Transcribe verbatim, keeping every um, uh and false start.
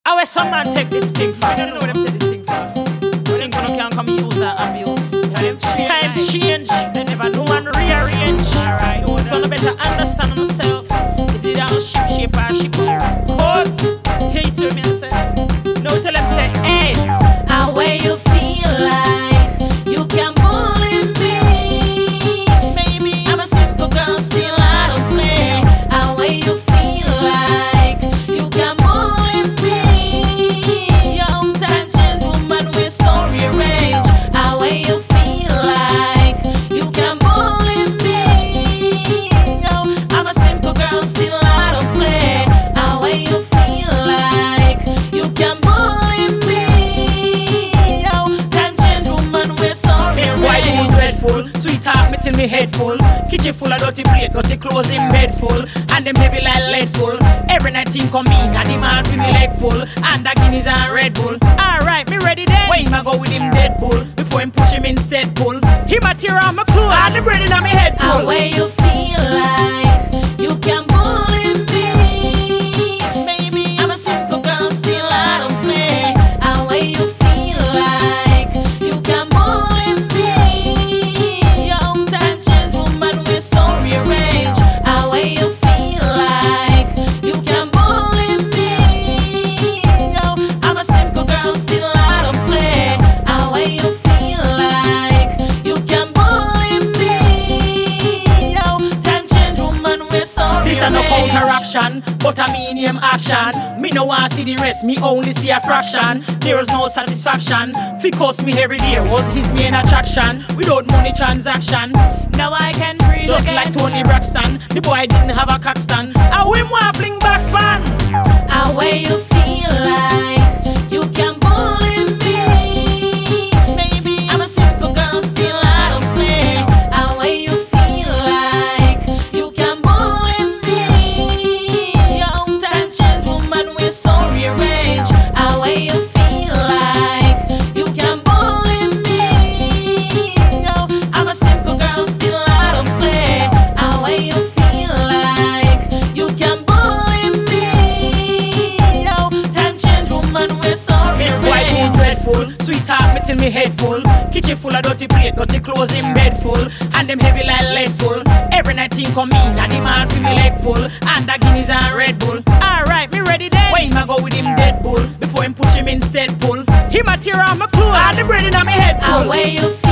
How will some man take this thing for? I don't know what them take this thing for. Think you can come use and abuse. Time change. Time change. They never know and rearrange. Alright. No one's gonna better understand themselves. Is it all ship shape or ship code? Can you tell me and say? No, tell them say, hey. How way you feel like you can bully me? Maybe I'm a simple girl, still I don't play. How way you feel like you can bully me? Young time change, woman, we're so rearranged. How way you feel like you can bully me? Yo, I'm a simple girl, still I don't play. How way you feel like you can bully me? Yo, time change, woman, we're so this boy too rearranged. dreadful. Sweetheart, me till me head full. Kitchen full of dirty plate, dirty clothes in bed full. And them heavy like lead full. Every night him come in and the man feel me leg pull. And the Guinness and Red Bull. Alright, me ready then. When him a go with him dead bull. Before him push him instead pull. Him a tear out my clothes and the bread in my head pull. How way you feel like you can bully me? Maybe I'm a simple girl, still I don't play. How way you feel like you can bully me? Young time change, woman, we're so rearranged. How way you feel like you can bully me? Yo, I'm a simple girl, still I don't play. How way you feel like you can bully me? Yo, time change, woman, we're so this a no rearranged. counteraction, but a medium action. Me no want see the rest, me only see a fraction. There is no satisfaction. Because me every day was his main attraction. Without money transaction, now I can breathe just again. like Tony Braxton. The boy didn't have a cockstand. How him want fling back span? How way you feel like you can bully me? Maybe I'm a simple girl, still I don't play. How way you feel like you can bully me? Young time change, woman, we're so rearranged. How way you feel like you can bully me? Yo, I'm a simple girl, still I don't play. How way you feel like you can bully me? Yo, time change, woman, we're so this boy too rearranged. dreadful. Sweetheart, me till me head full. Kitchen full of dirty plate, dirty clothes in bed full. And them heavy like lead full. Every night him come in and the man feel me leg pull. And the Guinness and Red Bull. Alright, me ready then. When him a go with him dead bull. Before him push him instead pull. Him a tear out my clothes and the bread in my head How pull. way you